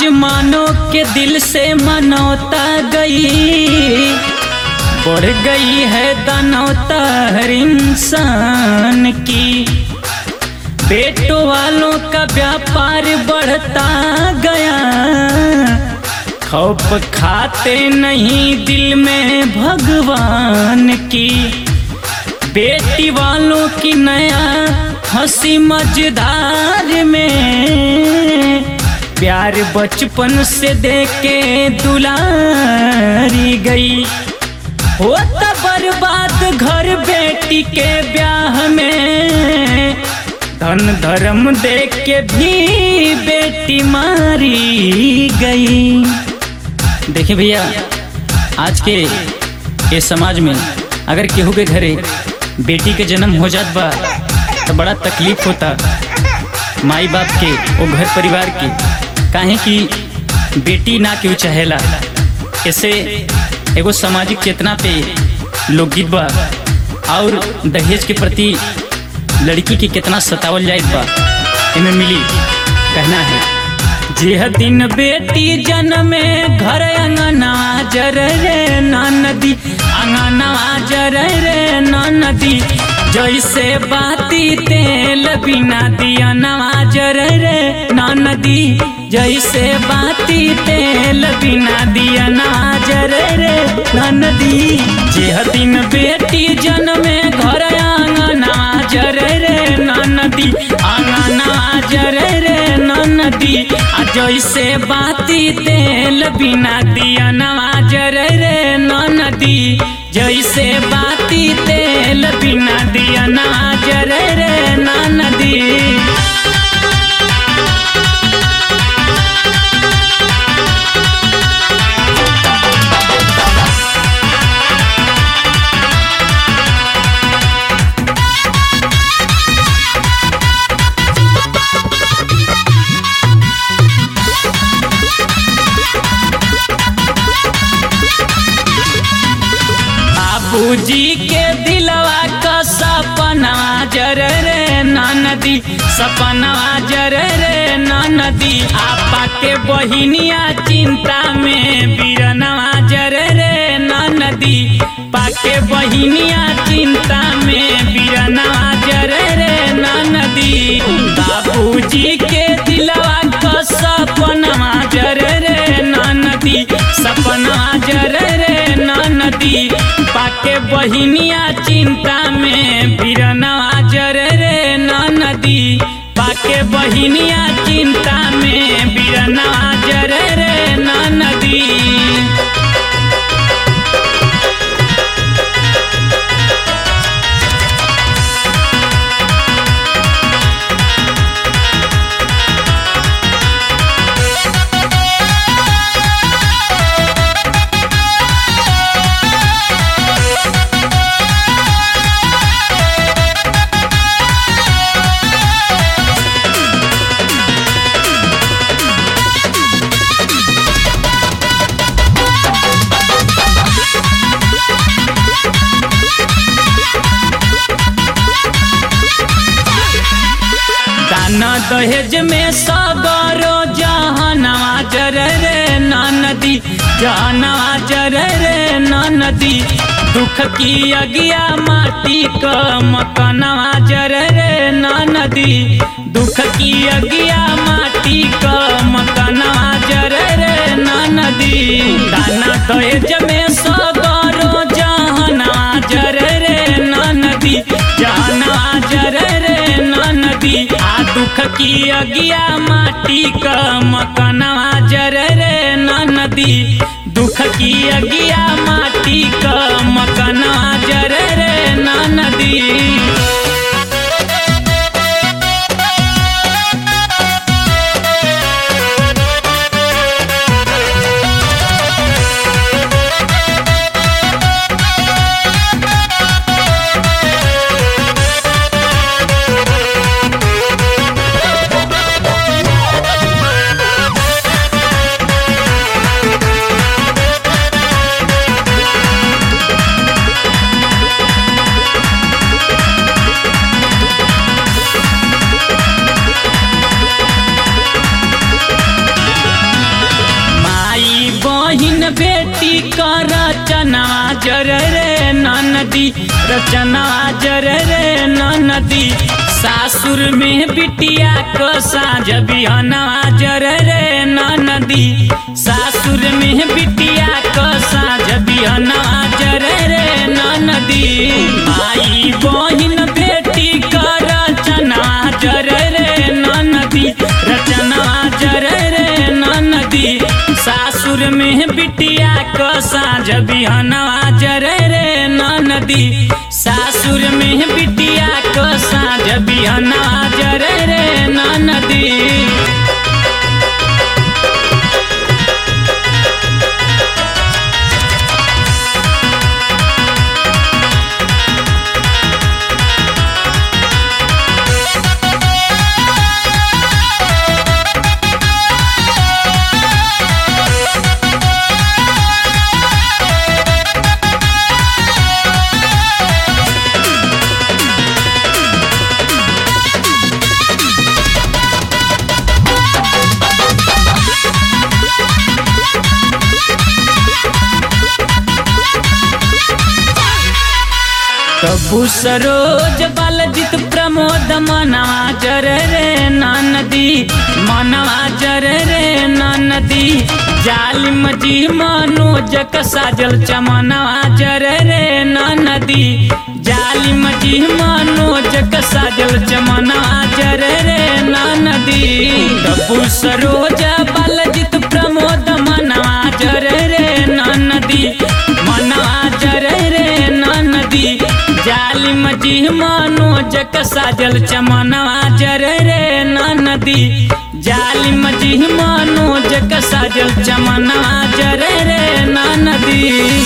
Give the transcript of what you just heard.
मानो के दिल से मनौता गई, बढ़ गई है दानवता हर इंसान की। बेटों वालों का व्यापार बढ़ता गया, खौफ खाते नहीं दिल में भगवान की। बेटी वालों की नया हंसी मजेदार में, प्यार बचपन से देके दुलारी गई। होता बर्बाद घर बेटी के ब्याह में, धन धर्म देख के भी बेटी मारी गई। देखिए भैया, आज के ये समाज में अगर केहू के घरे बेटी के जन्म हो जात बा तो बड़ा तकलीफ होता माई बाप के, वो घर परिवार के। काहे कि बेटी ना क्यों चाहेला। ऐसे एगो सामाजिक चेतना पे लोकगीत बा और दहेज के प्रति लड़की के कितना सतावल जाइत बा, इनमें मिली कहना है। जेह दिन बेटी जन्मे घर अंगना जर रे नदी, अंगना जर रे नदी। जैसे बाती तेल बिना दिया नवाजर रे नदी, जैसे बाती तेल बिना दिया नवाजर रे नदी। जेह दिन बेटी जन्मे घर आंगना जर रे नदी, आंगना जर रे नदी। जैसे बाती तेल बिना दिया नवाजर रे नदी, जैसे बाती तेल बिना दिया नवाजर रे नदी। बाबूजी के दिलवा का सपना जर रे नदी, सपना जर रे नदी। आपा के बहिनिया चिंता में बीरनवा जर रे नदी, पाके बहिनिया चिंता में बीरनवा जर रे नदी। बाबूजी के दिलवा का सपना जर रे नदी, सपना जर रे नदी। पाके बहिनिया चिंता में बीरनवा जर रे नदी, पाके बहिनिया चिंता में बीरनवा जर रे नदी। दहेज में सगरो जहनवा जर रे नदी, जहनवा जर रे नदी। दुख की अगिया माटी का मकनवा जर रे नदी, दुख की अगिया माटी का मकनवा जर रे नदी। दाना दहेज में सगरो जहनवा जर रे नदी, जहनवा जर रे नदी। दुख की अगिया माटी का मकनवा जर रे नदी, दुख की अगिया माटी का मकनवा जर रे नदी। नदी रचना जर रे नदी सासुर में बिटिया को साँझ बिहना जर रे नदी सासुर में बिटिया को साँझ बिहना जर रे नदी भाई बहिन बेटी का रचना जर रे नदी रचना जर रे नदी सासुर में बिटिया को साँझ बिहना जर रे नदी सासुर में बिटिया को साँझ बिहना जर रे नदी। कबू सरोज बालजित प्रमोद मनवा जर रे नदी मनवा जर रे नदी जालिम जी मनोज का साजल चमनवा जर रे नदी जालिम जी मनोज का साजल चमनवा जर रे नदी कबू सरोज बालजित प्रमोद मनवा जर रे नदी मनवा जर रे नदी जालिम जी मनोज का साजल चमनवा जर रे नदी जालिम जी मनोज का साजल चमनवा जर रे नदी।